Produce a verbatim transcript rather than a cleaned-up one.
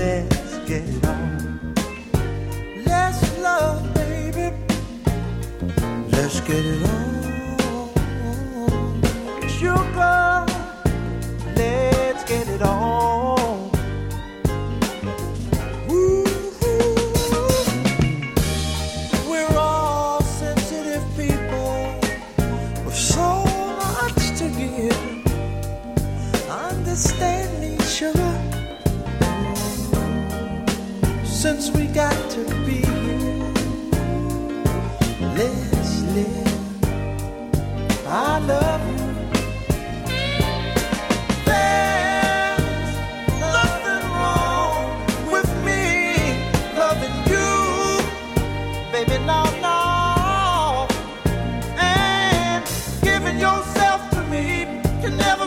let's get it on. Let's love, baby. Let's get it on. Sugar, let's get it on. Woo. We're all sensitive people with so much to give. Understand me, sugar. Since we got to be here, let's live. I love you. There's nothing wrong with me loving you, baby, no, no. And giving yourself to me can never